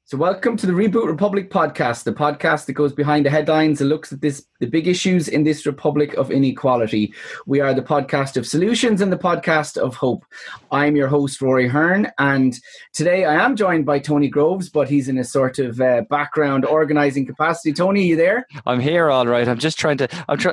So welcome to the Reboot Republic podcast, the podcast that goes behind the headlines and looks at the big issues in this republic of inequality. We are the podcast of solutions and the podcast of hope. I'm your host, Rory Hearn, and today I am joined by Tony Groves, but he's in a sort of background organising capacity. Tony, are you there? I'm here, all right. I'm just trying to.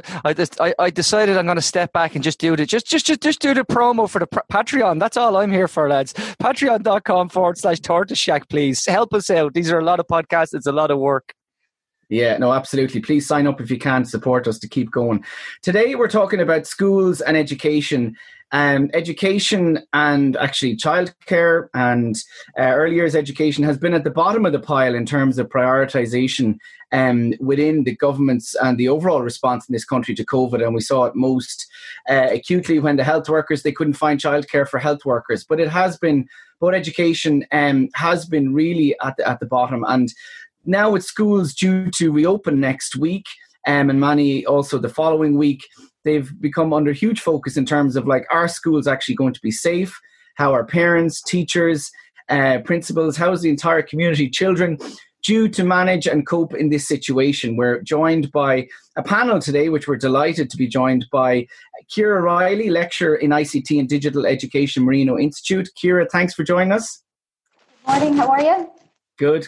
I decided I'm going to step back and just do the promo for the Patreon. That's all I'm here for, lads. Patreon.com/Tortoise Shack, please help us out. These are a lot of podcasts. It's a lot of work. Yeah, no, absolutely. Please sign up if you can, support us to keep going. Today we're talking about schools and education. Education and actually childcare and early years education has been at the bottom of the pile in terms of prioritisation within the governments and the overall response in this country to COVID. And we saw it most acutely when the health workers, they couldn't find childcare for health workers. But it has been, both education has been really at the bottom. And now with schools due to reopen next week and many also the following week, they've become under huge focus in terms of like, are schools actually going to be safe? How are parents, teachers, principals, how is the entire community, children due to manage and cope in this situation? We're joined by a panel today, which we're delighted to be joined by Ciara Riley, lecturer in ICT and Digital Education, Marino Institute. Ciara, thanks for joining us. Good morning, how are you? Good.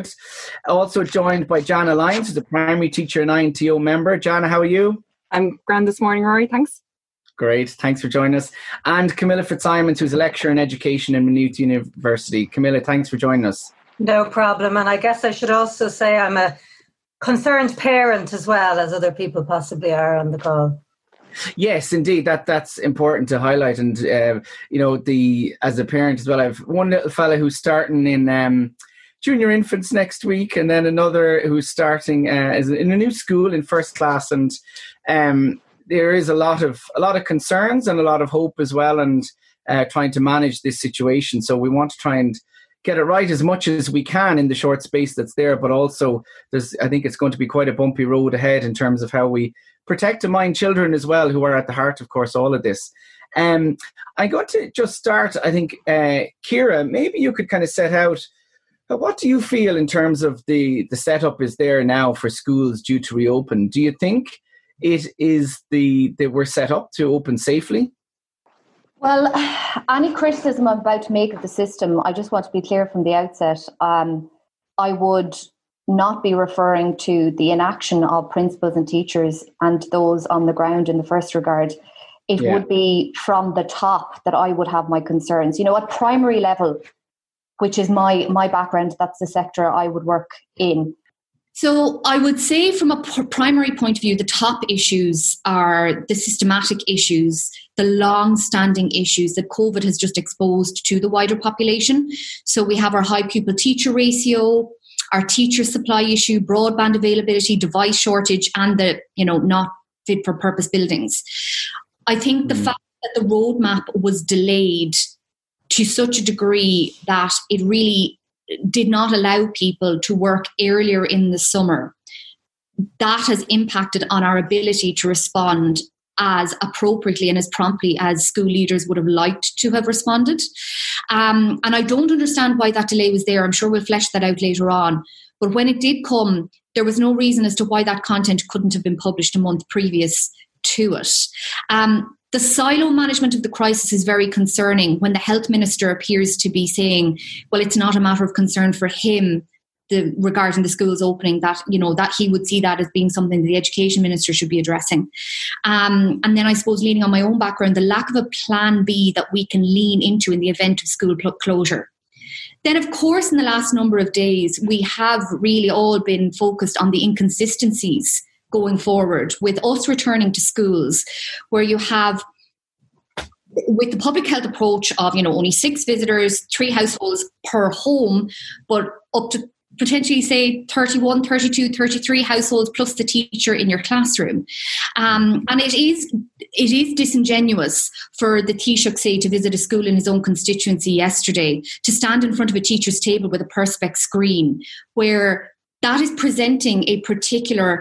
Also joined by Jana Lyons, who's a primary teacher and INTO member. Jana, how are you? I'm grand this morning, Rory. Thanks. Great. Thanks for joining us. And Camilla Fitzsimons, who's a lecturer in education in Maynooth University. Camilla, thanks for joining us. No problem. And I guess I should also say I'm a concerned parent as well, as other people possibly are on the call. Yes, indeed. That's important to highlight. And, as a parent as well, I have one little fella who's starting in junior infants next week, and then another who's starting in a new school in first class. And there is a lot of concerns and a lot of hope as well, and trying to manage this situation. So we want to try and get it right as much as we can in the short space that's there, but also I think it's going to be quite a bumpy road ahead in terms of how we protect and mind children as well, who are at the heart, of course, all of this. I'm going to just start, I think, Ciara, maybe you could kind of set out, what do you feel in terms of the setup is there now for schools due to reopen? Do you think it is that we're set up to open safely? Well, any criticism I'm about to make of the system, I just want to be clear from the outset. I would not be referring to the inaction of principals and teachers and those on the ground in the first regard. It would be from the top that I would have my concerns. At primary level, which is my background, that's the sector I would work in. So I would say from a primary point of view, the top issues are the systematic issues, the long-standing issues that COVID has just exposed to the wider population. So we have our high pupil-teacher ratio, our teacher supply issue, broadband availability, device shortage, and the not fit-for-purpose buildings. I think the fact that the roadmap was delayed to such a degree that it really did not allow people to work earlier in the summer, that has impacted on our ability to respond as appropriately and as promptly as school leaders would have liked to have responded. And I don't understand why that delay was there. I'm sure we'll flesh that out later on. But when it did come, there was no reason as to why that content couldn't have been published a month previous to it. The silo management of the crisis is very concerning when the health minister appears to be saying, well, it's not a matter of concern for him regarding the schools opening, that he would see that as being something the education minister should be addressing. And then I suppose, leaning on my own background, the lack of a plan B that we can lean into in the event of school closure. Then, of course, in the last number of days, we have really all been focused on the inconsistencies going forward with us returning to schools, where you have, with the public health approach of, only 6 visitors, 3 households per home, but up to potentially say 31, 32, 33 households plus the teacher in your classroom. And it is disingenuous for the Taoiseach, say, to visit a school in his own constituency yesterday, to stand in front of a teacher's table with a Perspex screen, where that is presenting a particular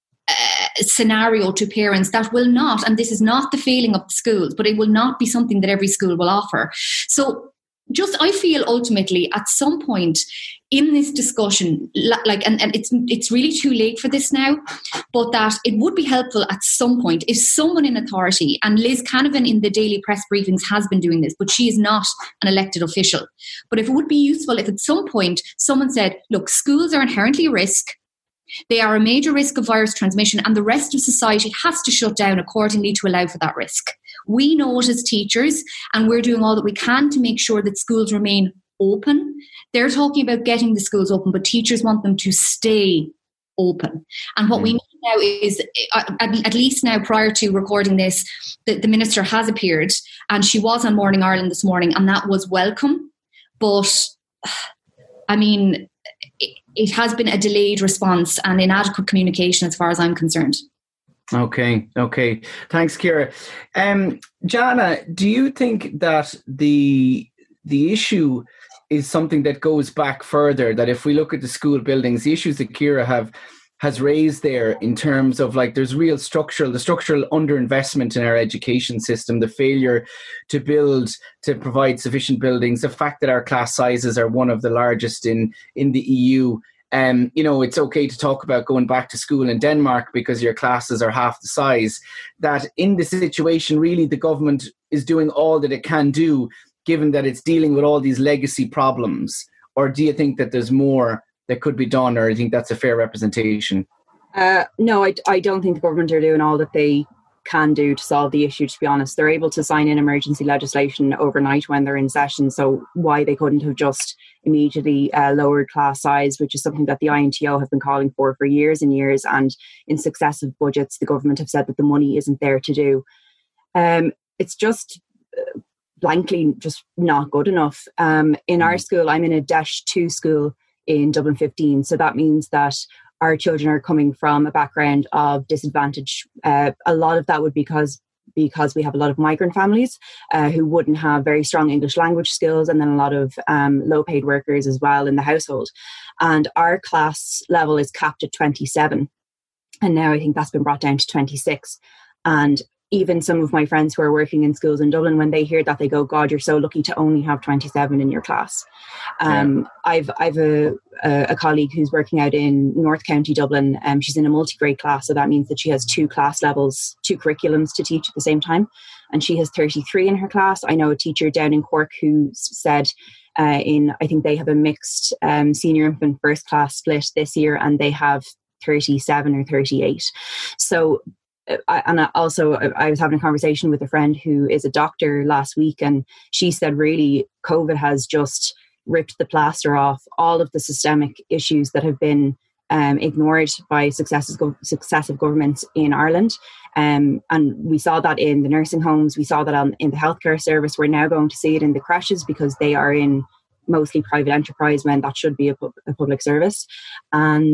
scenario to parents that will not, and this is not the failing of the schools, but it will not be something that every school will offer. So I feel ultimately at some point in this discussion, like, and it's really too late for this now, but that it would be helpful at some point if someone in authority, and Liz Canavan in the daily press briefings has been doing this, but she is not an elected official. But if it would be useful if at some point someone said, look, schools are inherently a risk. They are a major risk of virus transmission, and the rest of society has to shut down accordingly to allow for that risk. We know it as teachers, and we're doing all that we can to make sure that schools remain open. They're talking about getting the schools open, but teachers want them to stay open. And what we need now is, at least now prior to recording this, the Minister has appeared, and she was on Morning Ireland this morning, and that was welcome. But, I mean, it has been a delayed response and inadequate communication as far as I'm concerned. Okay. Thanks, Ciara. Jana, do you think that the issue is something that goes back further, that if we look at the school buildings, the issues that Ciara has raised there in terms of, like, there's real structural underinvestment in our education system, the failure to provide sufficient buildings, the fact that our class sizes are one of the largest in the EU. It's okay to talk about going back to school in Denmark because your classes are half the size. That in this situation, really, the government is doing all that it can do, given that it's dealing with all these legacy problems? Or do you think that there's more that could be done, or do you think that's a fair representation? No, I don't think the government are doing all that they can do to solve the issue, to be honest. They're able to sign in emergency legislation overnight when they're in session, so why they couldn't have just immediately lowered class size, which is something that the INTO have been calling for years and years, and in successive budgets the government have said that the money isn't there to do. It's just blankly just not good enough. In our school, I'm in a Dash 2 school in Dublin 15, so that means that our children are coming from a background of disadvantage. A lot of that would be because we have a lot of migrant families who wouldn't have very strong English language skills, and then a lot of low paid workers as well in the household. And our class level is capped at 27. And now I think that's been brought down to 26. And even some of my friends who are working in schools in Dublin, when they hear that, they go, God, you're so lucky to only have 27 in your class. I've a colleague who's working out in North County Dublin. She's in a multi-grade class, so that means that she has 2 class levels, 2 curriculums to teach at the same time. And she has 33 in her class. I know a teacher down in Cork who said I think they have a mixed senior infant first class split this year, and they have 37 or 38. So I was having a conversation with a friend who is a doctor last week, and she said really COVID has just ripped the plaster off all of the systemic issues that have been ignored by successive governments in Ireland. And we saw that in the nursing homes, we saw that in the healthcare service. We're now going to see it in the creches because they are in mostly private enterprise when that should be a public service. And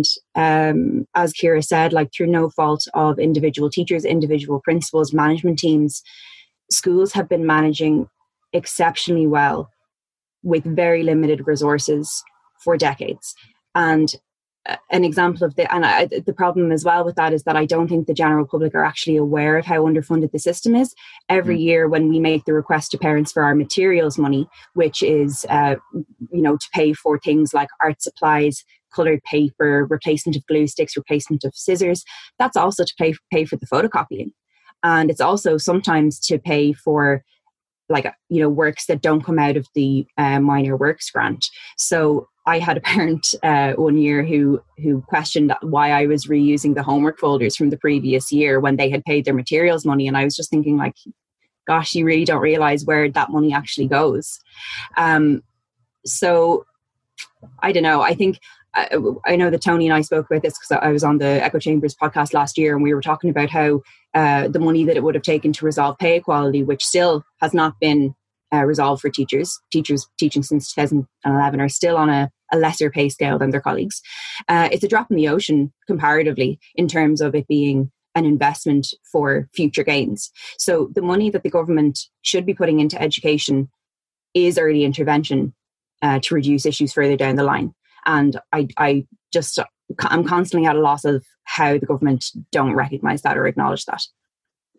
as Ciara said, like, through no fault of individual teachers, individual principals, management teams, schools have been managing exceptionally well with very limited resources for decades. And an example of the problem as well with that is that I don't think the general public are actually aware of how underfunded the system is. Every year when we make the request to parents for our materials money, which is to pay for things like art supplies, coloured paper, replacement of glue sticks, replacement of scissors, that's also to pay for the photocopying. And it's also sometimes to pay for works that don't come out of the minor works grant. So I had a parent one year who questioned why I was reusing the homework folders from the previous year when they had paid their materials money. And I was just thinking, like, gosh, you really don't realize where that money actually goes. So I don't know. I think I know that Tony and I spoke about this because I was on the Echo Chambers podcast last year, and we were talking about how the money that it would have taken to resolve pay equality, which still has not been resolved for teachers teaching since 2011 are still on a lesser pay scale than their colleagues. It's a drop in the ocean comparatively in terms of it being an investment for future gains. So the money that the government should be putting into education is early intervention to reduce issues further down the line. And I'm constantly at a loss of how the government don't recognise that or acknowledge that.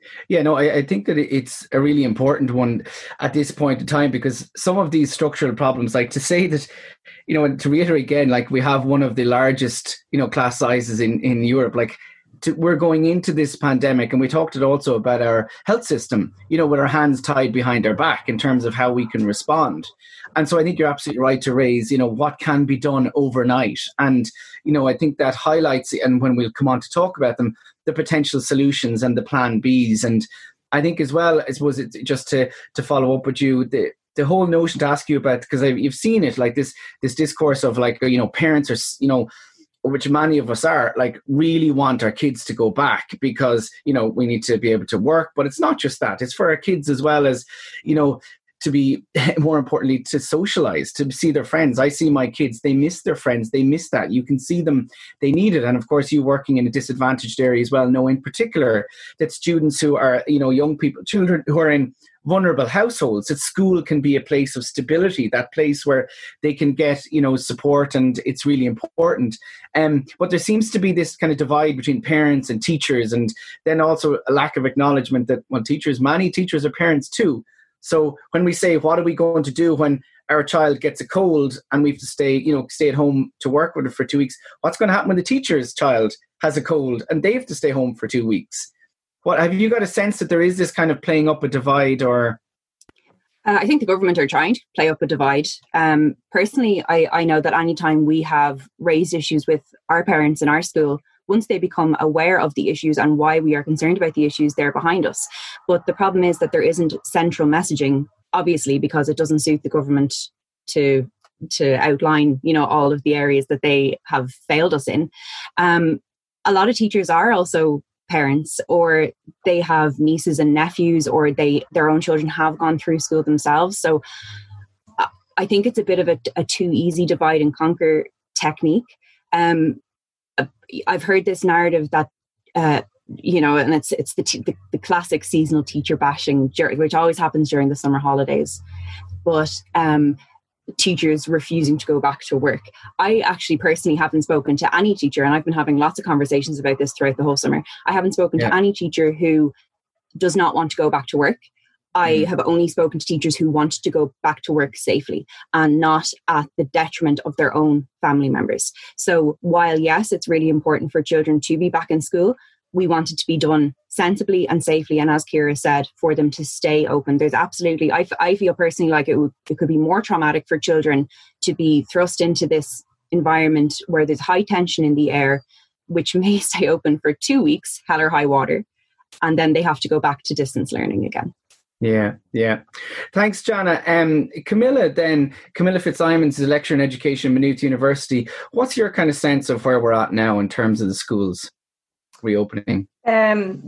Yeah, no, I think that it's a really important one at this point in time, because some of these structural problems, like to say that, and to reiterate again, like we have one of the largest, class sizes in Europe, like we're going into this pandemic, and we talked also about our health system, with our hands tied behind our back in terms of how we can respond. And so I think you're absolutely right to raise, what can be done overnight. And, I think that highlights, and when we'll come on to talk about them, the potential solutions and the plan Bs. And I think as well, I suppose it's just to follow up with you, the whole notion to ask you about, because you've seen it, like this discourse of like, parents are, which many of us are, like really want our kids to go back because, we need to be able to work. But it's not just that. It's for our kids as well as, to be, more importantly, to socialize, to see their friends. I see my kids, they miss their friends. They miss that. You can see them, they need it. And of course, you working in a disadvantaged area as well, know in particular that students who are, young people, children who are in vulnerable households, that school can be a place of stability, that place where they can get, support, and it's really important. But there seems to be this kind of divide between parents and teachers, and then also a lack of acknowledgement that, many teachers are parents too. So when we say, what are we going to do when our child gets a cold and we have to stay at home to work with it for 2 weeks? What's going to happen when the teacher's child has a cold and they have to stay home for 2 weeks? What have you got a sense that there is this kind of playing up a divide, or? I think the government are trying to play up a divide. Personally, I know that anytime we have raised issues with our parents in our school, once they become aware of the issues and why we are concerned about the issues, they're behind us. But the problem is that there isn't central messaging, obviously, because it doesn't suit the government to outline, all of the areas that they have failed us in. A lot of teachers are also parents, or they have nieces and nephews, or their own children have gone through school themselves. So I think it's a bit of a too easy divide and conquer technique. I've heard this narrative that, and it's the classic seasonal teacher bashing, which always happens during the summer holidays. But teachers refusing to go back to work. I actually personally haven't spoken to any teacher, and I've been having lots of conversations about this throughout the whole summer. I haven't spoken to any teacher who does not want to go back to work. I have only spoken to teachers who want to go back to work safely and not at the detriment of their own family members. So while, yes, it's really important for children to be back in school, we want it to be done sensibly and safely. And as Ciara said, for them to stay open. There's absolutely, I feel personally like it could be more traumatic for children to be thrust into this environment where there's high tension in the air, which may stay open for 2 weeks, hell or high water, and then they have to go back to distance learning again. Yeah. Thanks, Jana. Camilla Fitzsimons is a lecturer in education at Maynooth University. What's your kind of sense of where we're at now in terms of the schools reopening? Thanks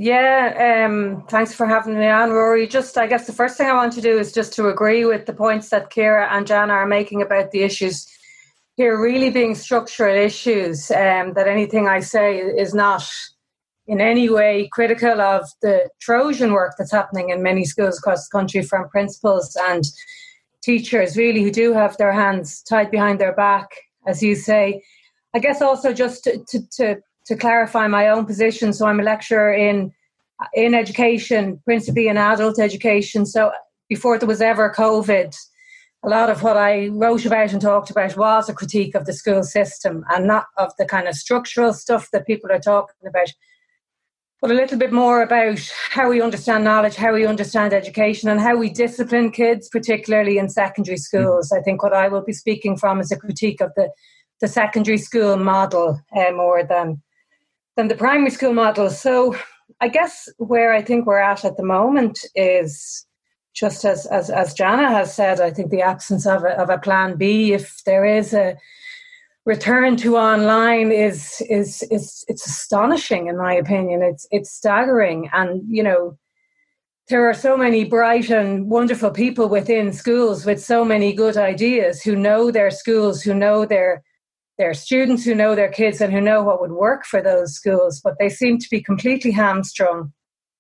for having me on, Rory. I guess the first thing I want to do is just to agree with the points that Ciara and Jana are making about the issues here really being structural issues, that anything I say is not in any way critical of the Trojan work that's happening in many schools across the country, from principals and teachers really who do have their hands tied behind their back, as you say. I guess also just to clarify my own position. So I'm a lecturer in education, principally in adult education. So before there was ever COVID, a lot of what I wrote about and talked about was a critique of the school system and not of the kind of structural stuff that people are talking about, but a little bit more about how we understand knowledge, how we understand education, and how we discipline kids, particularly in secondary schools. I think what I will be speaking from is a critique of the secondary school model more than the primary school model. So I guess where I think we're at the moment is just as Jana has said, I think the absence of a plan B, if there is a return to online, is it's astonishing in my opinion. It's staggering, and there are so many bright and wonderful people within schools with so many good ideas, who know their schools, who know their students, who know their kids, and who know what would work for those schools, but they seem to be completely hamstrung.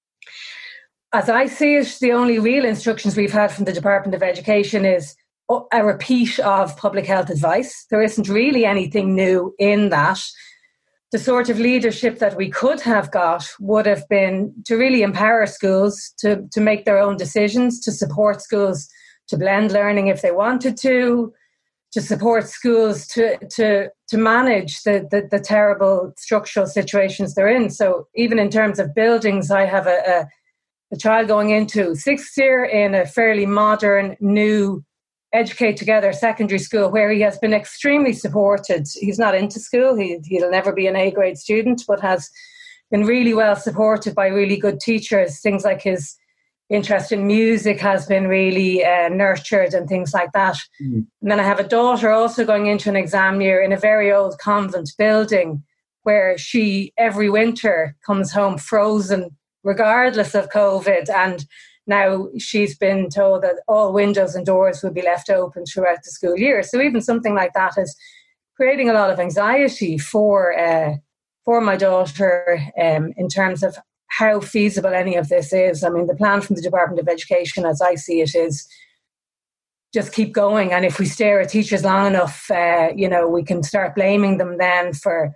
As I see it, the only real instructions we've had from the Department of Education is a repeat of public health advice. There isn't really anything new in that. the sort of leadership that we could have got would have been to really empower schools to make their own decisions, to support schools to blend learning if they wanted to support schools to manage the terrible structural situations they're in. So even in terms of buildings, I have a child going into sixth year in a fairly modern, new Educate Together secondary school where he has been extremely supported. He's not into school. He'll never be an A-grade student, but has been really well supported by really good teachers. Things like his interest in music has been really nurtured and things like that. And then I have a daughter also going into an exam year in a very old convent building where she every winter comes home frozen regardless of COVID, and now she's been told that all windows and doors will be left open throughout the school year. So even something like that is creating a lot of anxiety for my daughter in terms of how feasible any of this is. I mean, the plan from the Department of Education, as I see it, is just keep going. And if we stare at teachers long enough, we can start blaming them then for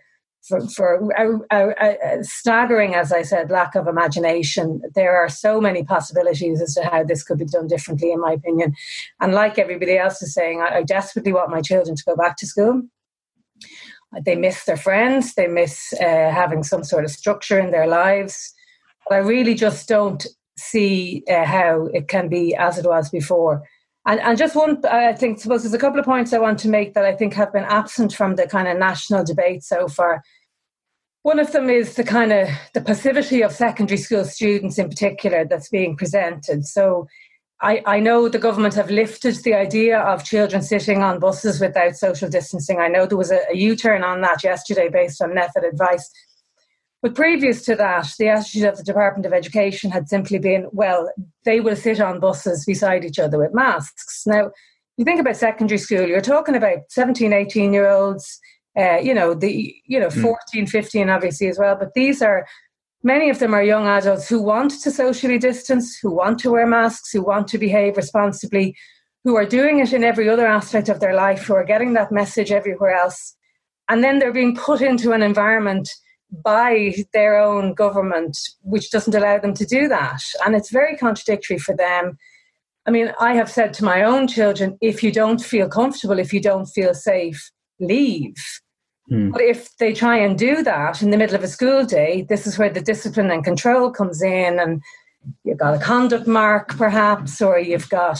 a staggering, as I said, lack of imagination. There are so many possibilities as to how this could be done differently, in my opinion. And like everybody else is saying, I desperately want my children to go back to school. They miss their friends. They miss having some sort of structure in their lives. But I really just don't see how it can be as it was before. And just one, I suppose there's a couple of points I want to make that I think have been absent from the kind of national debate so far. One of them is the kind of the passivity of secondary school students in particular that's being presented. So I know the government have lifted the idea of children sitting on buses without social distancing. I know there was a U-turn on that yesterday based on NPHET advice. But previous to that, the attitude of the Department of Education had simply been, well, they will sit on buses beside each other with masks. Now, you think about secondary school, you're talking about 17, 18-year-olds, 14, 15 obviously as well. But many of them are young adults who want to socially distance, who want to wear masks, who want to behave responsibly, who are doing it in every other aspect of their life, who are getting that message everywhere else. And then they're being put into an environment by their own government, which doesn't allow them to do that. And it's very contradictory for them. I mean, I have said to my own children, if you don't feel comfortable, if you don't feel safe, leave. But if they try and do that in the middle of a school day, this is where the discipline and control comes in, and you've got a conduct mark perhaps, or you've got,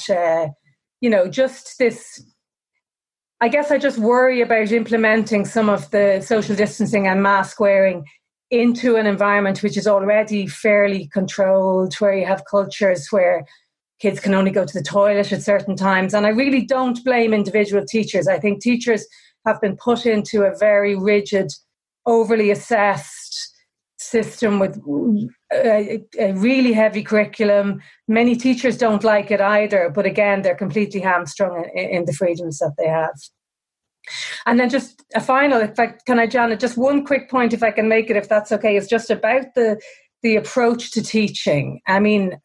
just this. I guess I just worry about implementing some of the social distancing and mask wearing into an environment which is already fairly controlled, where you have cultures where kids can only go to the toilet at certain times. And I really don't blame individual teachers. I think teachers have been put into a very rigid, overly assessed system with a really heavy curriculum. Many teachers don't like it either, but again, they're completely hamstrung in the freedoms that they have. And then just a final, Janet, just one quick point, if I can make it, if that's okay, is just about the approach to teaching. I mean,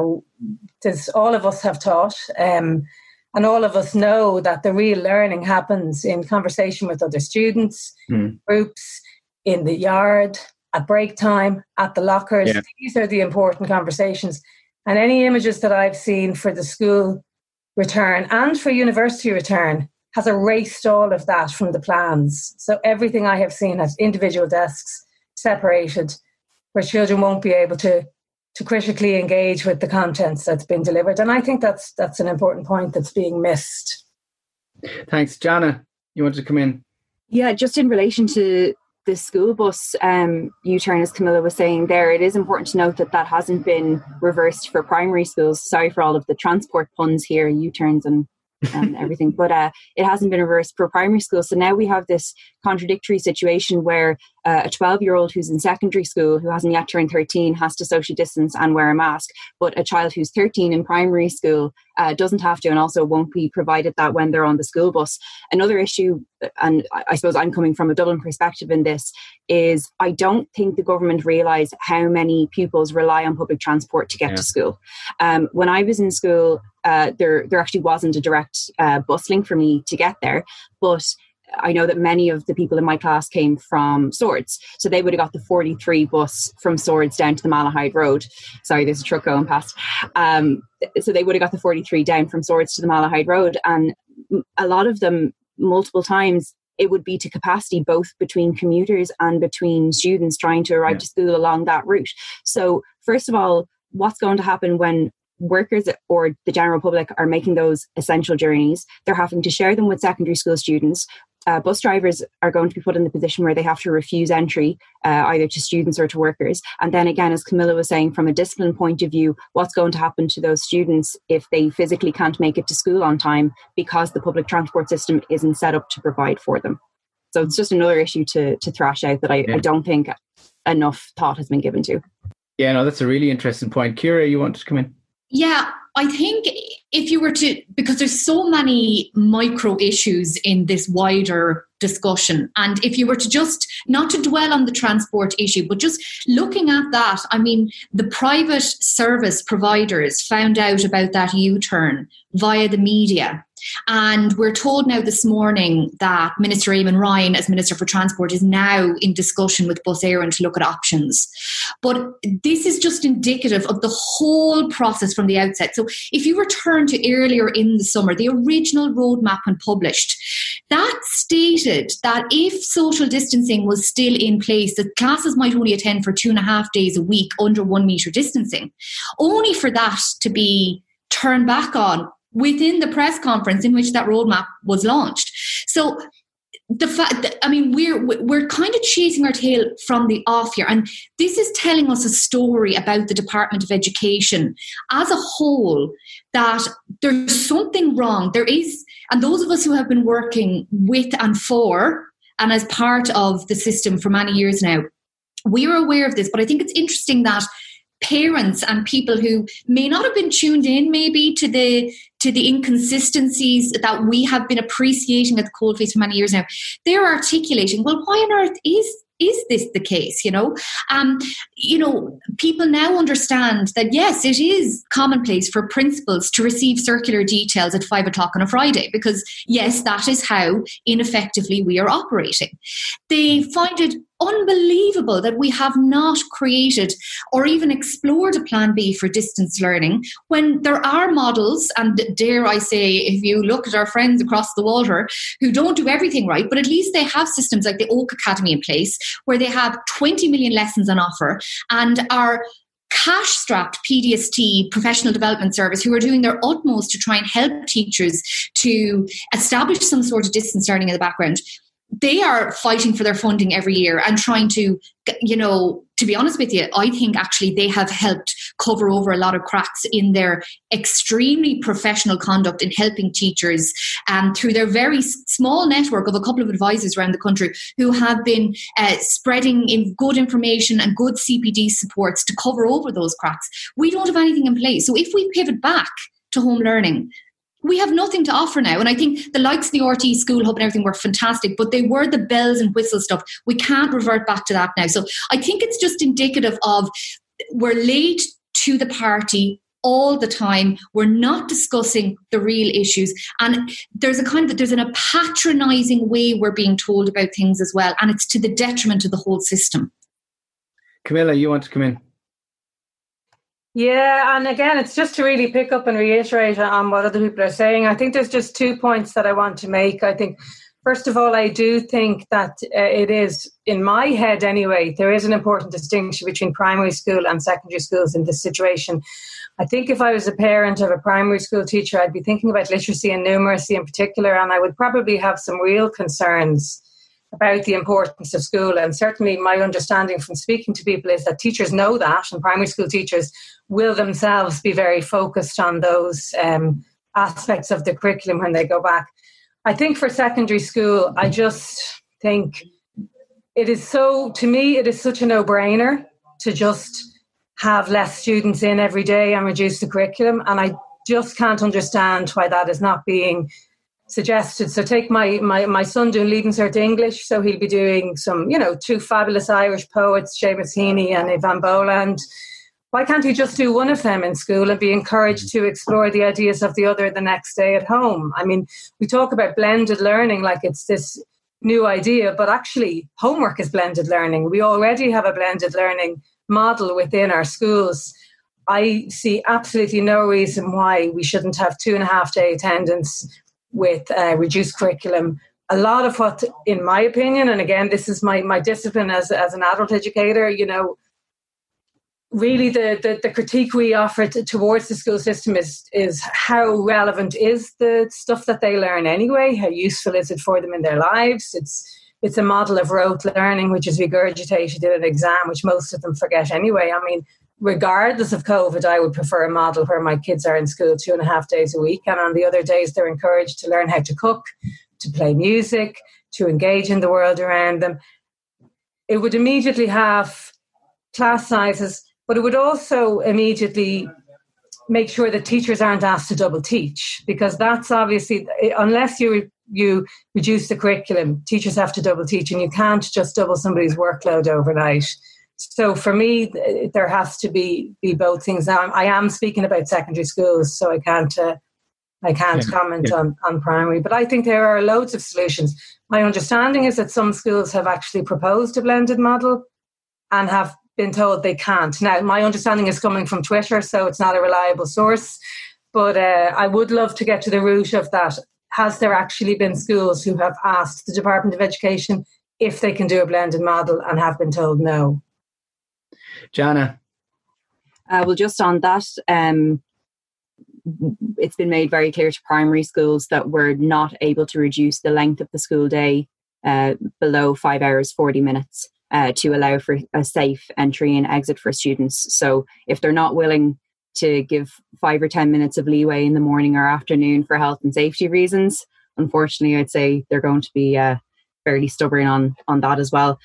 all of us have taught, and all of us know that the real learning happens in conversation with other students, groups, in the yard, at break time, at the lockers. Yeah. These are the important conversations. And any images that I've seen for the school return and for university return has erased all of that from the plans. So everything I have seen has individual desks separated, where children won't be able to critically engage with the contents that's been delivered. And I think that's an important point that's being missed. Thanks. Jana, you wanted to come in? Yeah, just in relation to the school bus U-turn, as Camilla was saying there, it is important to note that hasn't been reversed for primary schools. Sorry for all of the transport puns here, U-turns and everything, but it hasn't been reversed for primary school. So now we have this contradictory situation where a 12-year-old who's in secondary school who hasn't yet turned 13 has to socially distance and wear a mask, but a child who's 13 in primary school doesn't have to, and also won't be provided that when they're on the school bus. Another issue, and I suppose I'm coming from a Dublin perspective in this, is I don't think the government realise how many pupils rely on public transport to get to school. When I was in school, there actually wasn't a direct bus link for me to get there, but I know that many of the people in my class came from Swords. So they would have got the 43 bus from Swords down to the Malahide Road. Sorry, there's a truck going past. So they would have got the 43 down from Swords to the Malahide Road. And a lot of them, multiple times, it would be to capacity, both between commuters and between students trying to arrive to school along that route. So first of all, what's going to happen when workers or the general public are making those essential journeys? They're having to share them with secondary school students. Bus drivers are going to be put in the position where they have to refuse entry either to students or to workers. And then again, as Camilla was saying, from a discipline point of view, what's going to happen to those students if they physically can't make it to school on time because the public transport system isn't set up to provide for them? So it's just another issue to thrash out that I don't think enough thought has been given to. Yeah, no, that's a really interesting point. Ciara, you want to come in? Yeah, I think if you were to, because there's so many micro issues in this wider discussion, and if you were to just, not to dwell on the transport issue, but just looking at that, I mean, the private service providers found out about that U-turn via the media. And we're told now this morning that Minister Eamon Ryan, as Minister for Transport, is now in discussion with Bus Éireann to look at options. But this is just indicative of the whole process from the outset. So if you return to earlier in the summer, the original roadmap when published, that stated that if social distancing was still in place, that classes might only attend for 2.5 days a week under 1 metre distancing, only for that to be turned back on within the press conference in which that roadmap was launched. So the fact that, I mean, we're kind of chasing our tail from the off here, and this is telling us a story about the Department of Education as a whole, that there's something wrong. There is, and those of us who have been working with and for and as part of the system for many years now, we are aware of this. But I think it's interesting that parents and people who may not have been tuned in maybe to the inconsistencies that we have been appreciating at the coalface for many years now, they're articulating, well, why on earth is this the case? People now understand that, yes, it is commonplace for principals to receive circular details at 5:00 on a Friday, because, yes, that is how ineffectively we are operating. They find it unbelievable that we have not created or even explored a plan B for distance learning when there are models, and dare I say, if you look at our friends across the water who don't do everything right, but at least they have systems like the Oak Academy in place where they have 20 million lessons on offer, and our cash-strapped PDST professional development service who are doing their utmost to try and help teachers to establish some sort of distance learning in the background. They are fighting for their funding every year and trying to, to be honest with you, I think actually they have helped cover over a lot of cracks in their extremely professional conduct in helping teachers through their very small network of a couple of advisors around the country who have been spreading in good information and good CPD supports to cover over those cracks. We don't have anything in place. So if we pivot back to home learning, we have nothing to offer now. And I think the likes of the RT School Hub and everything were fantastic, but they were the bells and whistles stuff. We can't revert back to that now. So I think it's just indicative of we're late to the party all the time. We're not discussing the real issues. And there's a patronizing way we're being told about things as well. And it's to the detriment of the whole system. Camilla, you want to come in? Yeah, and again, it's just to really pick up and reiterate on what other people are saying. I think there's just 2 points that I want to make. I think, first of all, I do think that it is, in my head anyway, there is an important distinction between primary school and secondary schools in this situation. I think if I was a parent of a primary school teacher, I'd be thinking about literacy and numeracy in particular, and I would probably have some real concerns about the importance of school. And certainly my understanding from speaking to people is that teachers know that, and primary school teachers will themselves be very focused on those aspects of the curriculum when they go back. I think for secondary school, I just think it is such a no-brainer to just have less students in every day and reduce the curriculum. And I just can't understand why that is not being suggested. So take my son doing Leaving Cert English, so he'll be doing some, 2 fabulous Irish poets, Seamus Heaney and Ivan Boland. Why can't he just do one of them in school and be encouraged to explore the ideas of the other the next day at home? I mean, we talk about blended learning like it's this new idea, but actually homework is blended learning. We already have a blended learning model within our schools. I see absolutely no reason why we shouldn't have 2.5 day attendance with reduced curriculum. A lot of what, in my opinion, and again, this is my discipline as an adult educator, really the critique we offer towards the school system is how relevant is the stuff that they learn anyway? How useful is it for them in their lives? It's a model of rote learning, which is regurgitated in an exam, which most of them forget anyway. I mean, regardless of COVID, I would prefer a model where my kids are in school 2.5 days a week, and on the other days they're encouraged to learn how to cook, to play music, to engage in the world around them. It would immediately have class sizes, but it would also immediately make sure that teachers aren't asked to double teach, because that's obviously, unless you reduce the curriculum, teachers have to double teach, and you can't just double somebody's workload overnight. So for me, there has to be both things. Now, I am speaking about secondary schools, so I can't comment on primary, but I think there are loads of solutions. My understanding is that some schools have actually proposed a blended model and have been told they can't. Now, my understanding is coming from Twitter, so it's not a reliable source, but I would love to get to the root of that. Has there actually been schools who have asked the Department of Education if they can do a blended model and have been told no? Jana? Well, just on that, it's been made very clear to primary schools that we're not able to reduce the length of the school day below 5 hours, 40 minutes to allow for a safe entry and exit for students. So if they're not willing to give 5 or 10 minutes of leeway in the morning or afternoon for health and safety reasons, unfortunately, I'd say they're going to be fairly stubborn on that as well.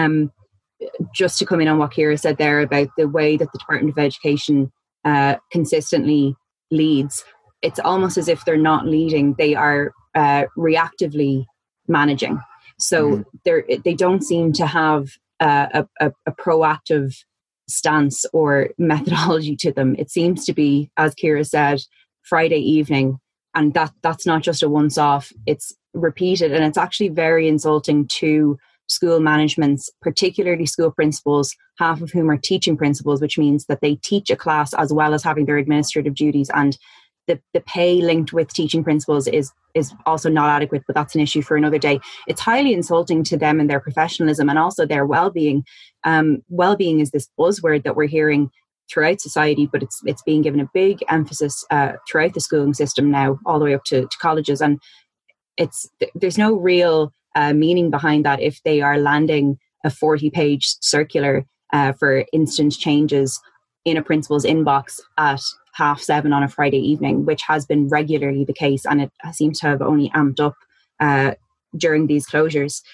Just to come in on what Ciara said there about the way that the Department of Education consistently leads, it's almost as if they're not leading, they are reactively managing. So they don't seem to have a proactive stance or methodology to them. It seems to be, as Ciara said, Friday evening, and that's not just a once-off, it's repeated, and it's actually very insulting to school managements, particularly school principals, half of whom are teaching principals, which means that they teach a class as well as having their administrative duties, and the pay linked with teaching principals is also not adequate, but that's an issue for another day. It's highly insulting to them and their professionalism and also their well-being. Well-being is this buzzword that we're hearing throughout society, but it's being given a big emphasis throughout the schooling system now, all the way up to colleges, and there's no real meaning behind that if they are landing a 40-page circular for instant changes in a principal's inbox at 7:30 on a Friday evening, which has been regularly the case, and it seems to have only amped up during these closures.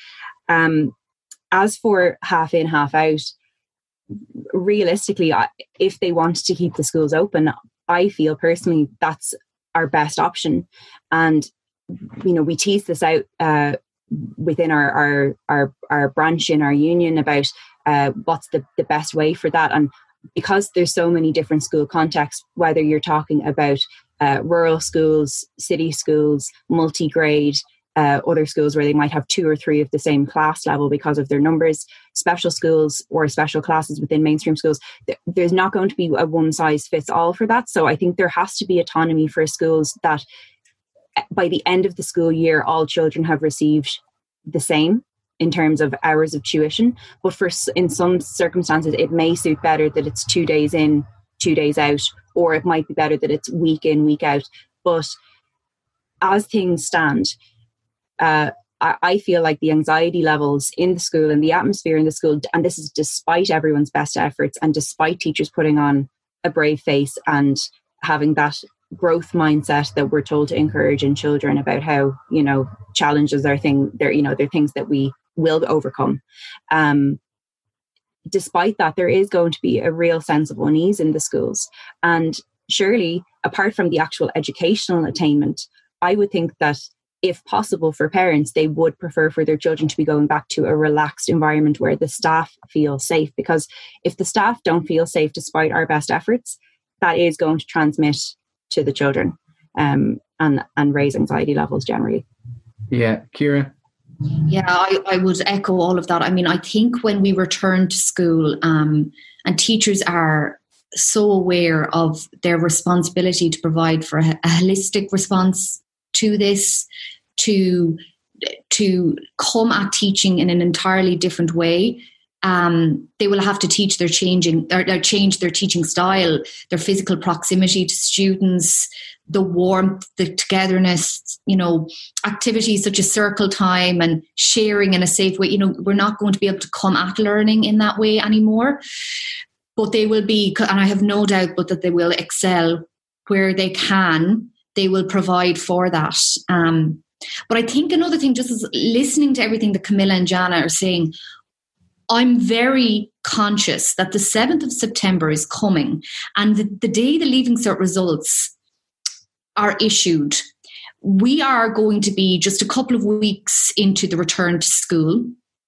As for half in, half out, realistically, if they want to keep the schools open, I feel personally that's our best option. And we tease this out within our branch in our union about what's the best way for that. And because there's so many different school contexts, whether you're talking about rural schools, city schools, multi-grade, other schools where they might have 2 or 3 of the same class level because of their numbers, special schools or special classes within mainstream schools, there's not going to be a one-size-fits-all for that. So I think there has to be autonomy for schools that by the end of the school year, all children have received the same in terms of hours of tuition. But in some circumstances, it may suit better that it's 2 days in, 2 days out, or it might be better that it's week in, week out. But as things stand, I feel like the anxiety levels in the school and the atmosphere in the school, and this is despite everyone's best efforts and despite teachers putting on a brave face and having that growth mindset that we're told to encourage in children about how, challenges are they're things that we will overcome. Despite that, there is going to be a real sense of unease in the schools. And surely, apart from the actual educational attainment, I would think that if possible for parents, they would prefer for their children to be going back to a relaxed environment where the staff feel safe. Because if the staff don't feel safe despite our best efforts, that is going to transmit to the children and raise anxiety levels generally. Yeah, Ciara? Yeah, I would echo all of that. I mean, I think when we return to school, and teachers are so aware of their responsibility to provide for a holistic response to this, to come at teaching in an entirely different way. They will have to teach change their teaching style, their physical proximity to students, the warmth, the togetherness, activities such as circle time and sharing in a safe way. We're not going to be able to come at learning in that way anymore, but they will be, and I have no doubt but that they will excel where they can. They will provide for that. But I think another thing, just as listening to everything that Camilla and Jana are saying, I'm very conscious that the 7th of September is coming, and the day the Leaving Cert results are issued, we are going to be just a couple of weeks into the return to school.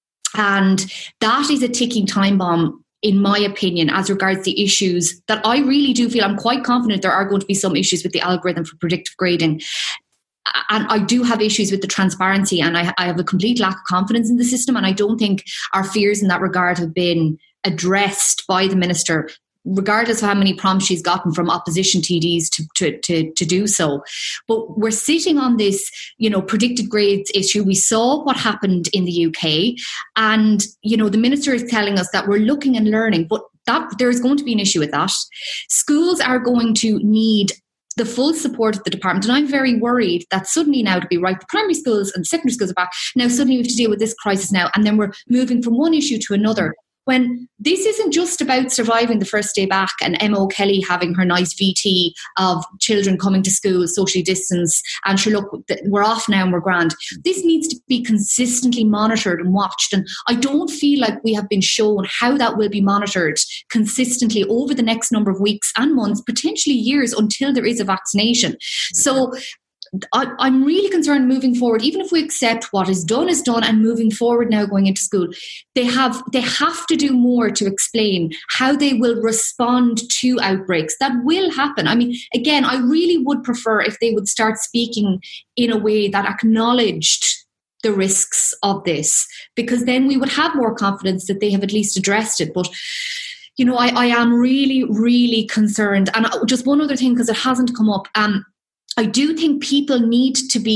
And that is a ticking time bomb, in my opinion, as regards the issues that I really do feel. I'm quite confident there are going to be some issues with the algorithm for predictive grading. And I do have issues with the transparency, and I have a complete lack of confidence in the system. And I don't think our fears in that regard have been addressed by the minister, regardless of how many prompts she's gotten from opposition TDs to do so. But we're sitting on this, predicted grades issue. We saw what happened in the UK, and, the minister is telling us that we're looking and learning, but that there is going to be an issue with that. Schools are going to need the full support of the department. And I'm very worried that suddenly now, to be right, the primary schools and secondary schools are back. Now suddenly we have to deal with this crisis now. And then we're moving from one issue to another. When this isn't just about surviving the first day back and Emma O'Kelly having her nice VT of children coming to school, socially distanced, and sure, look, we're off now and we're grand. This needs to be consistently monitored and watched. And I don't feel like we have been shown how that will be monitored consistently over the next number of weeks and months, potentially years, until there is a vaccination. So I'm really concerned moving forward. Even if we accept what is done and moving forward now going into school, they have to do more to explain how they will respond to outbreaks that will happen. I mean, again, I really would prefer if they would start speaking in a way that acknowledged the risks of this, because then we would have more confidence that they have at least addressed it. But I am really, really concerned. And just one other thing, because it hasn't come up, I do think schools need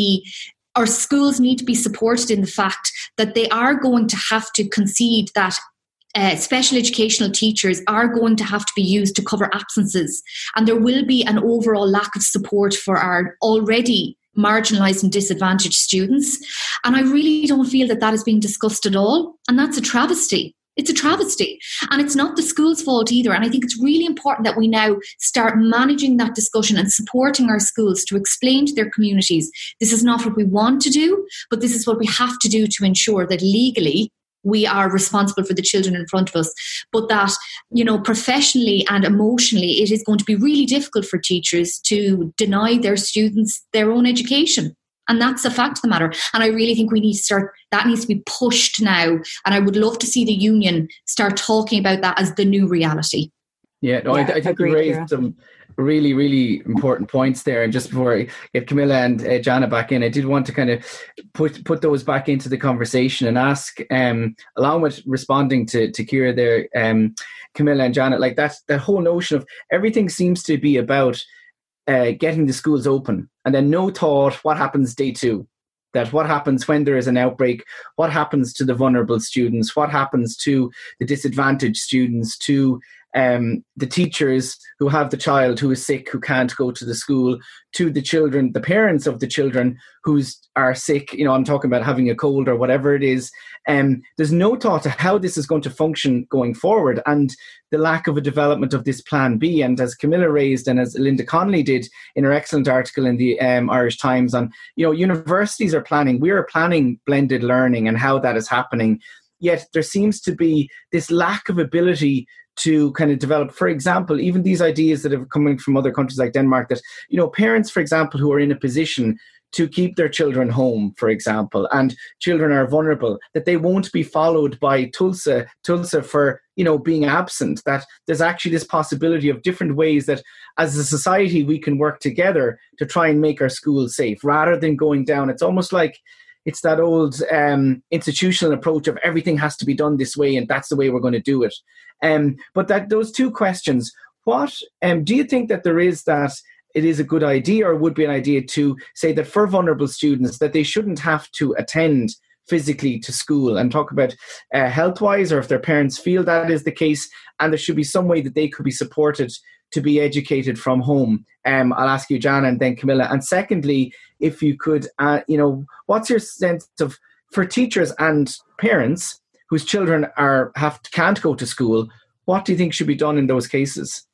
to be supported in the fact that they are going to have to concede that special educational teachers are going to have to be used to cover absences. And there will be an overall lack of support for our already marginalised and disadvantaged students. And I really don't feel that is being discussed at all. And that's a travesty. It's a travesty. And it's not the school's fault either. And I think it's really important that we now start managing that discussion and supporting our schools to explain to their communities, this is not what we want to do, but this is what we have to do to ensure that legally we are responsible for the children in front of us. But that, professionally and emotionally, it is going to be really difficult for teachers to deny their students their own education. And that's a fact of the matter. And I really think that needs to be pushed now. And I would love to see the union start talking about that as the new reality. Yeah, no, I think we raised some really, really important points there. And just before I get Camilla and Jana back in, I did want to kind of put those back into the conversation and ask, along with responding to Ciara there, Camilla and Jana, like that whole notion of everything seems to be about getting the schools open, and then no thought what happens day two, that what happens when there is an outbreak, what happens to the vulnerable students, what happens to the disadvantaged students, to the teachers who have the child who is sick, who can't go to the school, to the children, the parents of the children who are sick, I'm talking about having a cold or whatever it is. There's no thought to how this is going to function going forward, and the lack of a development of this plan B. And as Camilla raised, and as Linda Connolly did in her excellent article in the Irish Times on, universities are planning, we are planning blended learning and how that is happening. Yet there seems to be this lack of ability to kind of develop, for example, even these ideas that have coming from other countries like Denmark, that, parents, for example, who are in a position to keep their children home, for example, and children are vulnerable, that they won't be followed by Tulsa for, being absent, that there's actually this possibility of different ways that as a society we can work together to try and make our schools safe rather than going down. It's almost like, it's that old institutional approach of everything has to be done this way and that's the way we're going to do it. But that those two questions, what do you think that there is that it is a good idea or would be an idea to say that for vulnerable students that they shouldn't have to attend physically to school, and talk about health-wise, or if their parents feel that is the case, and there should be some way that they could be supported to be educated from home. I'll ask you, Jan, and then Camilla. And secondly, if you could, what's your sense of, for teachers and parents whose children can't go to school, what do you think should be done in those cases?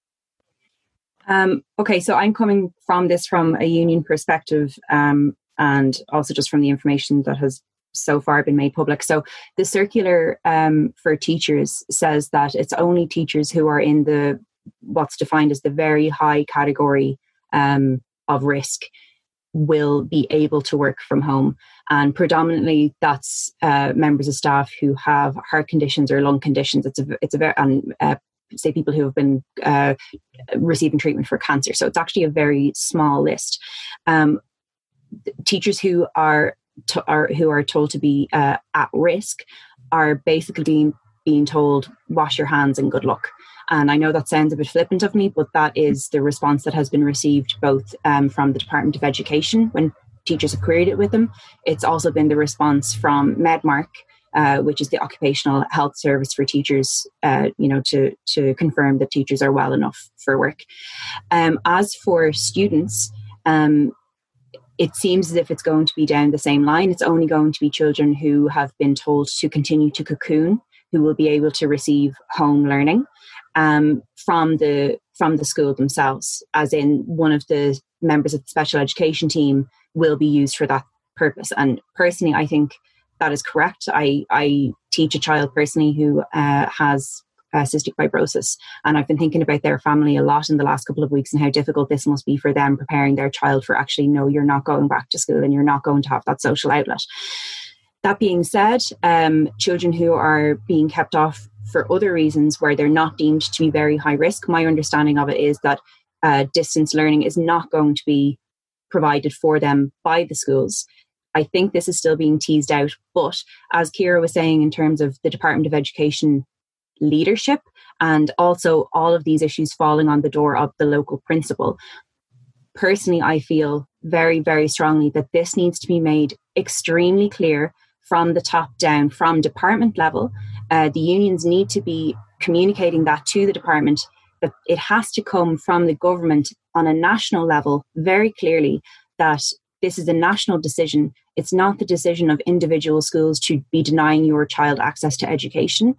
Okay, so I'm coming from this from a union perspective, and also just from the information that has so far been made public. So the circular for teachers says that it's only teachers who are in what's defined as the very high category of risk will be able to work from home, and predominantly that's members of staff who have heart conditions or lung conditions. It's a very say people who have been receiving treatment for cancer. So it's actually a very small list. Teachers who are told to be at risk are basically being told, wash your hands and good luck. And I know that sounds a bit flippant of me, but that is the response that has been received both from the Department of Education when teachers have queried it with them. It's also been the response from Medmark, which is the occupational health service for teachers, to confirm that teachers are well enough for work. As for students, it seems as if it's going to be down the same line. It's only going to be children who have been told to continue to cocoon who will be able to receive home learning from the school themselves, as in one of the members of the special education team will be used for that purpose. And personally, I think that is correct. I teach a child personally who has cystic fibrosis, and I've been thinking about their family a lot in the last couple of weeks and how difficult this must be for them, preparing their child for actually, no, you're not going back to school and you're not going to have that social outlet. That being said, children who are being kept off for other reasons where they're not deemed to be very high risk, my understanding of it is that distance learning is not going to be provided for them by the schools. I think this is still being teased out, but as Ciara was saying, in terms of the Department of Education leadership and also all of these issues falling on the door of the local principal, personally, I feel very, very strongly that this needs to be made extremely clear from the top down, from department level. The unions need to be communicating that to the department, that it has to come from the government on a national level very clearly, that this is a national decision. It's not the decision of individual schools to be denying your child access to education.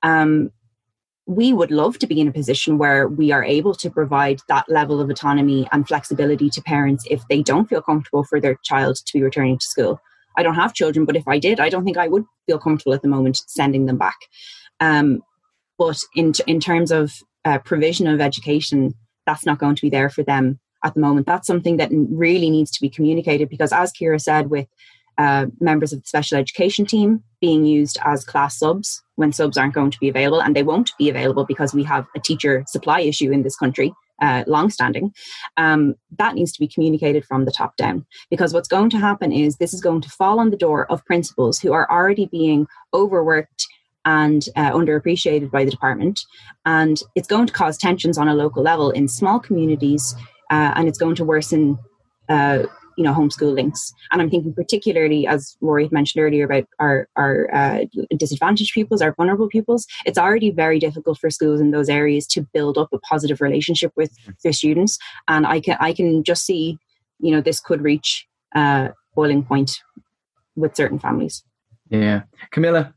We would love to be in a position where we are able to provide that level of autonomy and flexibility to parents if they don't feel comfortable for their child to be returning to school. I don't have children, but if I did, I don't think I would feel comfortable at the moment sending them back. But in terms of provision of education, that's not going to be there for them at the moment. That's something that really needs to be communicated, because as Ciara said, with members of the special education team being used as class subs when subs aren't going to be available, and they won't be available because we have a teacher supply issue in this country, long-standing, that needs to be communicated from the top down, because what's going to happen is this is going to fall on the door of principals who are already being overworked and underappreciated by the department, and it's going to cause tensions on a local level in small communities, and it's going to worsen homeschool links. And I'm thinking particularly, as Rory had mentioned earlier, about our disadvantaged pupils, our vulnerable pupils. It's already very difficult for schools in those areas to build up a positive relationship with their students. And I can just see, this could reach boiling point with certain families. Yeah. Camilla?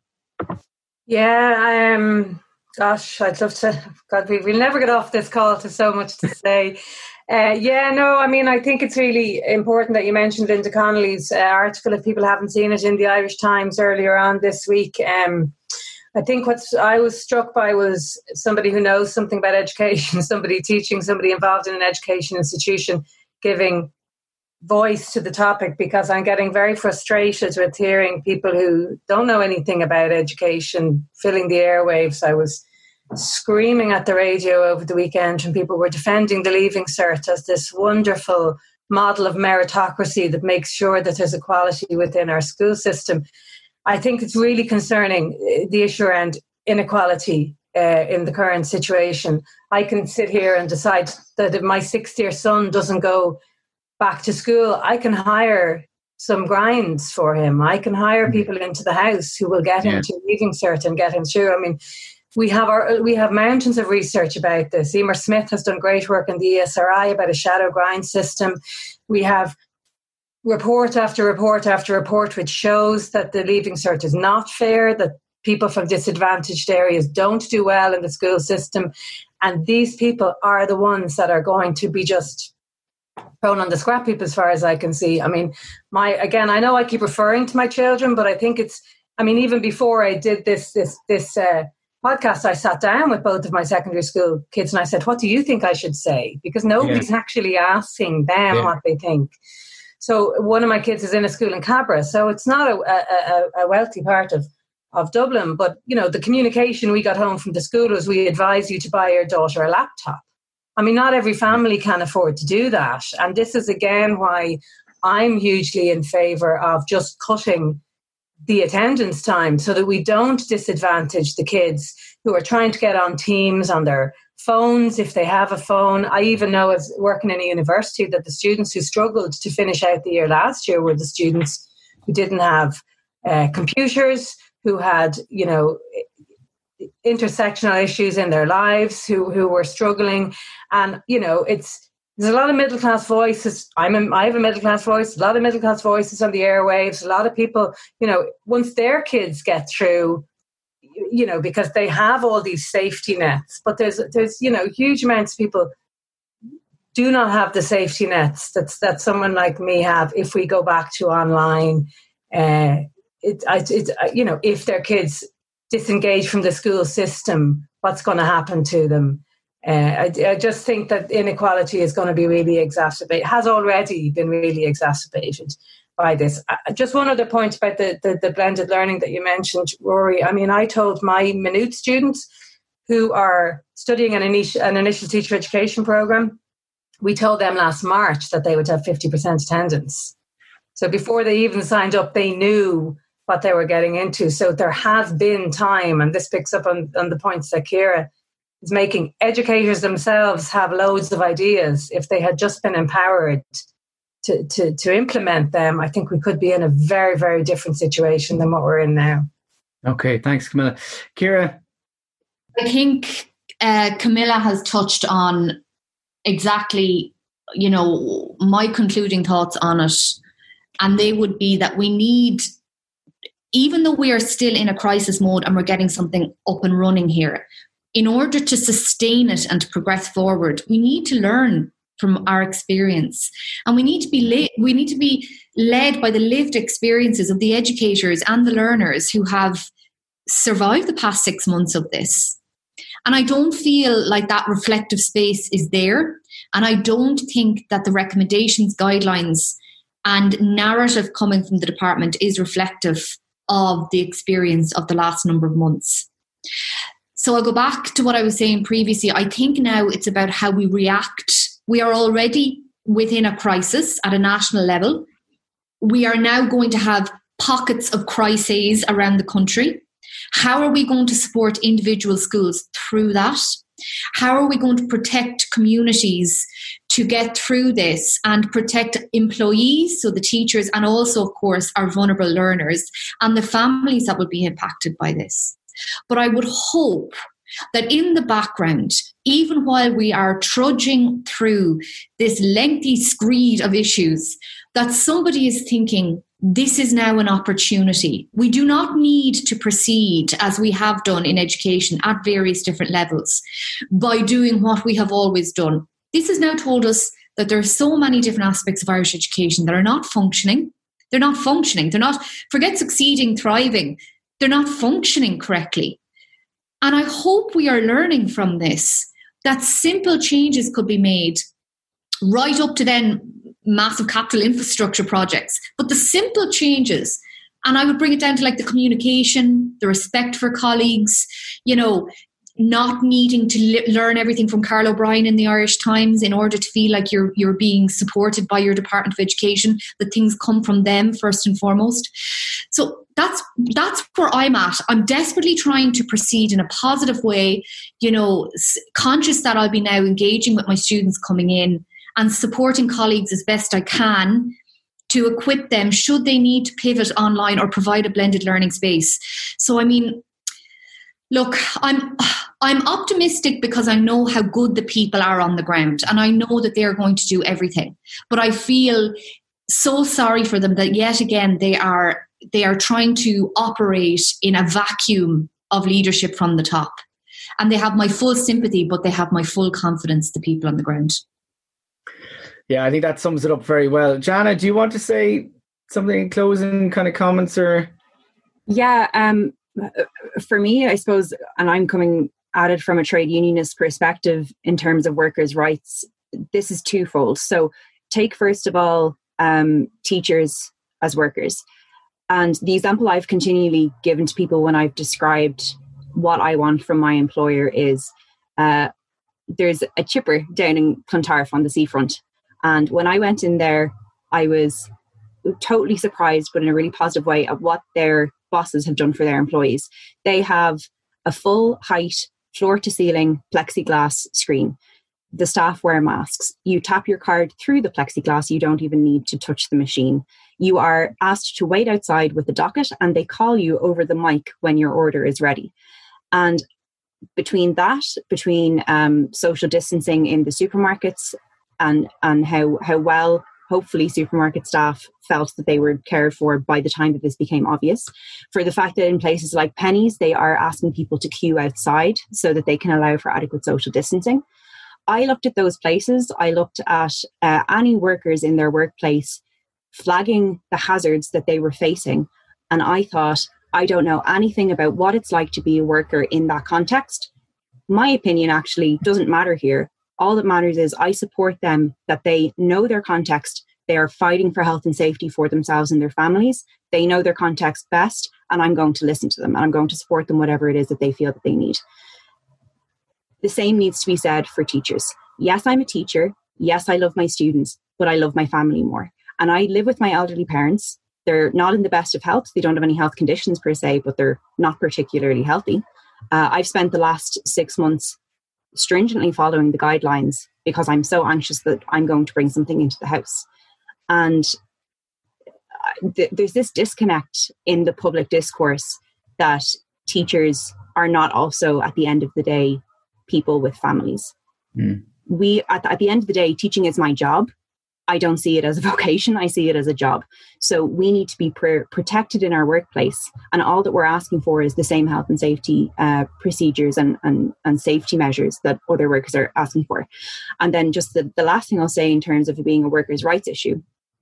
Yeah, gosh, I'd love to. God, we'll never get off this call to so much to say. I think it's really important that you mentioned Linda Connolly's article, if people haven't seen it, in the Irish Times earlier on this week. I think what I was struck by was somebody who knows something about education, somebody teaching, somebody involved in an education institution, giving voice to the topic, because I'm getting very frustrated with hearing people who don't know anything about education filling the airwaves. I was screaming at the radio over the weekend when people were defending the Leaving Cert as this wonderful model of meritocracy that makes sure that there's equality within our school system. I think it's really concerning, the issue around inequality in the current situation. I can sit here and decide that if my 6th-year son doesn't go back to school, I can hire some grinds for him. I can hire people into the house who will get him to Leaving Cert and get him through. I mean, we have mountains of research about this. Emer Smith has done great work in the ESRI about a shadow grind system. We have report after report after report which shows that the Leaving Cert is not fair, that people from disadvantaged areas don't do well in the school system. And these people are the ones that are going to be just thrown on the scrap heap as far as I can see. I mean, I know I keep referring to my children, but I think even before I did this podcast, I sat down with both of my secondary school kids and I said, what do you think I should say? Because nobody's actually asking them what they think. So one of my kids is in a school in Cabra, so it's not a wealthy part of Dublin. But, the communication we got home from the school was, we advise you to buy your daughter a laptop. I mean, not every family can afford to do that. And this is, again, why I'm hugely in favour of just cutting the attendance time so that we don't disadvantage the kids who are trying to get on Teams on their phones if they have a phone. I even know, as working in a university, that the students who struggled to finish out the year last year were the students who didn't have computers, who had, intersectional issues in their lives, who were struggling. And, there's a lot of middle class voices. I have a middle class voice, a lot of middle class voices on the airwaves, a lot of people, once their kids get through, because they have all these safety nets, but there's huge amounts of people do not have the safety nets that someone like me have if we go back to online. If their kids disengage from the school system, what's going to happen to them? I just think that inequality is going to be really exacerbated, has already been really exacerbated by this. Just one other point about the blended learning that you mentioned, Rory. I mean, I told my minute students who are studying an initial teacher education program, we told them last March that they would have 50% attendance. So before they even signed up, they knew what they were getting into. So there has been time, and this picks up on the points that Ciara is making. Educators themselves have loads of ideas. If they had just been empowered to implement them, I think we could be in a very, very different situation than what we're in now. Okay, thanks, Camilla. Ciara? I think Camilla has touched on exactly, my concluding thoughts on it. And they would be that we need, even though we are still in a crisis mode and we're getting something up and running here, in order to sustain it and to progress forward, we need to learn from our experience, and we need to be led by the lived experiences of the educators and the learners who have survived the past 6 months of this. And I don't feel like that reflective space is there, and I don't think that the recommendations, guidelines, and narrative coming from the department is reflective of the experience of the last number of months. So I'll go back to what I was saying previously. I think now it's about how we react. We are already within a crisis at a national level. We are now going to have pockets of crises around the country. How are we going to support individual schools through that? How are we going to protect communities to get through this and protect employees, so the teachers, and also, of course, our vulnerable learners and the families that will be impacted by this? But I would hope that in the background, even while we are trudging through this lengthy screed of issues, that somebody is thinking, this is now an opportunity. We do not need to proceed as we have done in education at various different levels by doing what we have always done. This has now told us that there are so many different aspects of Irish education that are not functioning. They're not functioning. They're not, forget succeeding, thriving. They're not functioning correctly. And I hope we are learning from this, that simple changes could be made right up to then massive capital infrastructure projects. But the simple changes, and I would bring it down to like the communication, the respect for colleagues, not needing to learn everything from Carl O'Brien in the Irish Times in order to feel like you're being supported by your Department of Education, that things come from them first and foremost. So that's where I'm at. I'm desperately trying to proceed in a positive way, conscious that I'll be now engaging with my students coming in and supporting colleagues as best I can to equip them should they need to pivot online or provide a blended learning space. So, I mean, look, I'm optimistic because I know how good the people are on the ground, and I know that they're going to do everything. But I feel so sorry for them that yet again they are trying to operate in a vacuum of leadership from the top. And they have my full sympathy, but they have my full confidence, the people on the ground. Yeah, I think that sums it up very well. Jana, do you want to say something in closing kind of comments or? Yeah, for me, I suppose, and I'm coming at it from a trade unionist perspective in terms of workers' rights, this is twofold. So take first of all, teachers as workers. And the example I've continually given to people when I've described what I want from my employer is there's a chipper down in Clontarf on the seafront. And when I went in there, I was totally surprised, but in a really positive way, at what their bosses have done for their employees. They have a full height, floor to ceiling plexiglass screen. The staff wear masks. You tap your card through the plexiglass. You don't even need to touch the machine. You are asked to wait outside with the docket, and they call you over the mic when your order is ready. And between social distancing in the supermarkets and how well, hopefully, supermarket staff felt that they were cared for by the time that this became obvious, for the fact that in places like Penneys, they are asking people to queue outside so that they can allow for adequate social distancing. I looked at those places. I looked at any workers in their workplace flagging the hazards that they were facing. And I thought, I don't know anything about what it's like to be a worker in that context. My opinion actually doesn't matter here. All that matters is I support them, that they know their context. They are fighting for health and safety for themselves and their families. They know their context best, and I'm going to listen to them, and I'm going to support them, whatever it is that they feel that they need. The same needs to be said for teachers. Yes, I'm a teacher. Yes, I love my students, but I love my family more. And I live with my elderly parents. They're not in the best of health. They don't have any health conditions per se, but they're not particularly healthy. I've spent the last 6 months stringently following the guidelines because I'm so anxious that I'm going to bring something into the house. And there's this disconnect in the public discourse that teachers are not also, at the end of the day, people with families. At the end of the day, teaching is my job. I don't see it as a vocation. I see it as a job. So we need to be protected in our workplace. And all that we're asking for is the same health and safety procedures and safety measures that other workers are asking for. And then just the last thing I'll say in terms of it being a workers' rights issue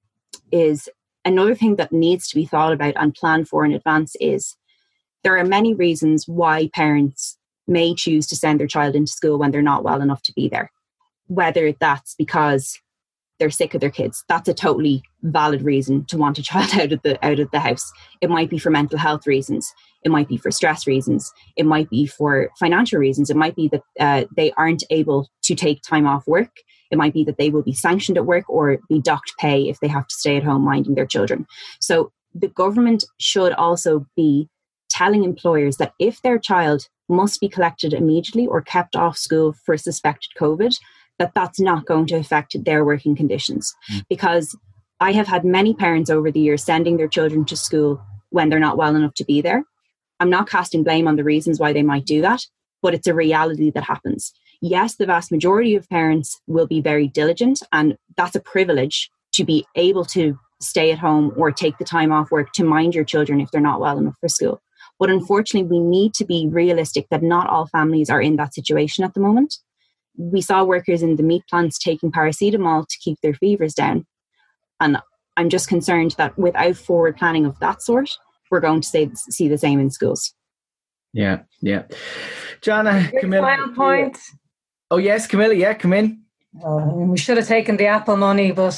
is another thing that needs to be thought about and planned for in advance is there are many reasons why parents may choose to send their child into school when they're not well enough to be there. Whether that's because they're sick of their kids. That's a totally valid reason to want a child out of the house. It might be for mental health reasons. It might be for stress reasons. It might be for financial reasons. It might be that they aren't able to take time off work. It might be that they will be sanctioned at work or be docked pay if they have to stay at home minding their children. So the government should also be telling employers that if their child must be collected immediately or kept off school for suspected COVID, that's not going to affect their working conditions. Because I have had many parents over the years sending their children to school when they're not well enough to be there. I'm not casting blame on the reasons why they might do that, but it's a reality that happens. Yes, the vast majority of parents will be very diligent, and that's a privilege to be able to stay at home or take the time off work to mind your children if they're not well enough for school. But unfortunately, we need to be realistic that not all families are in that situation at the moment. We saw workers in the meat plants taking paracetamol to keep their fevers down. And I'm just concerned that without forward planning of that sort, we're going to see the same in schools. Yeah. Jana, Camilla. Final point. Oh, yes, Camilla. Yeah, come in. We should have taken the Apple money, but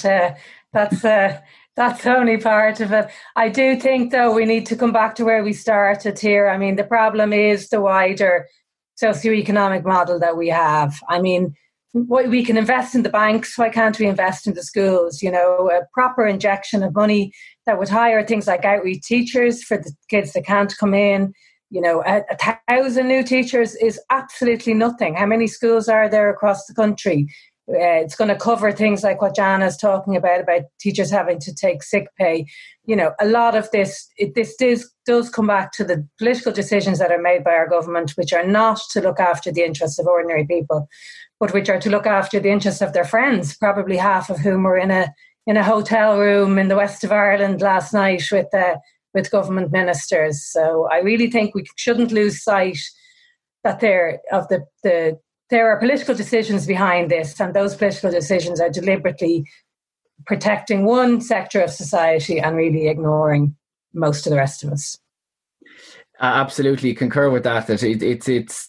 that's only part of it. I do think, though, we need to come back to where we started here. I mean, the problem is the wider socioeconomic model that we have. I mean, we can invest in the banks. Why can't we invest in the schools? A proper injection of money that would hire things like outreach teachers for the kids that can't come in. 1,000 new teachers is absolutely nothing. How many schools are there across the country? It's going to cover things like what Jana's talking about teachers having to take sick pay. A lot of this does come back to the political decisions that are made by our government, which are not to look after the interests of ordinary people, but which are to look after the interests of their friends, probably half of whom were in a hotel room in the west of Ireland last night with government ministers. So I really think we shouldn't lose sight that there are political decisions behind this, and those political decisions are deliberately protecting one sector of society and really ignoring most of the rest of us. Absolutely concur with that. That it's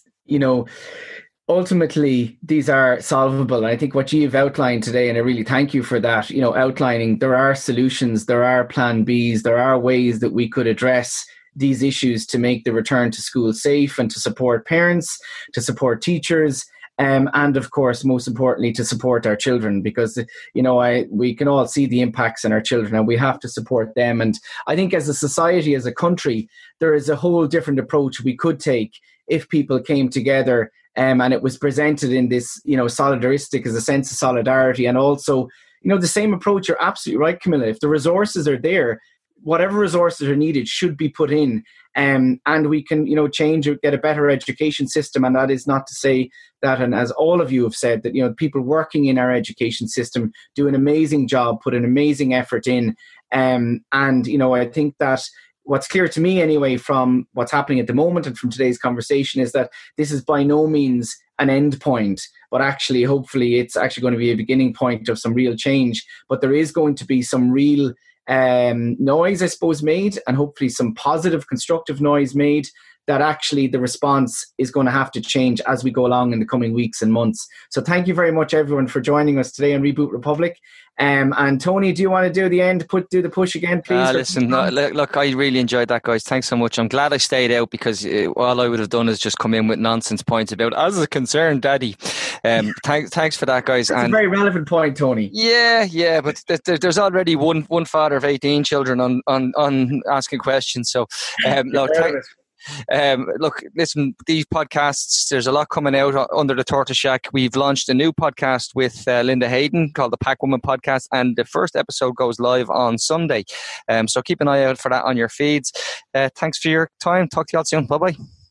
ultimately these are solvable. And I think what you've outlined today, and I really thank you for that, outlining there are solutions, there are plan Bs, there are ways that we could address these issues to make the return to school safe and to support parents, to support teachers, and of course, most importantly, to support our children, because, we can all see the impacts on our children and we have to support them. And I think as a society, as a country, there is a whole different approach we could take if people came together and it was presented in this, solidaristic as a sense of solidarity. And also, the same approach. You're absolutely right, Camilla. If the resources are there, whatever resources are needed should be put in, and we can, change or get a better education system. And that is not to say that, and as all of you have said, that, people working in our education system do an amazing job, put an amazing effort in. And, I think that what's clear to me anyway from what's happening at the moment and from today's conversation is that this is by no means an end point, but actually, hopefully, it's actually going to be a beginning point of some real change. But there is going to be some real noise, I suppose, made, and hopefully some positive, constructive noise made, that actually the response is going to have to change as we go along in the coming weeks and months. So thank you very much, everyone, for joining us today on Reboot Republic. And Tony, do you want to do the end, do the push again, please? Listen, look, I really enjoyed that, guys. Thanks so much. I'm glad I stayed out, because all I would have done is just come in with nonsense points about as a concerned daddy. Thanks for that, guys. That's a very relevant point, Tony. Yeah, but there's already one father of 18 children on asking questions. So look, listen, these podcasts, there's a lot coming out under the Tortoise Shack. We've launched a new podcast with Linda Hayden called the Pack Woman Podcast, and the first episode goes live on Sunday. So keep an eye out for that on your feeds. Thanks for your time. Talk to you all soon. Bye-bye.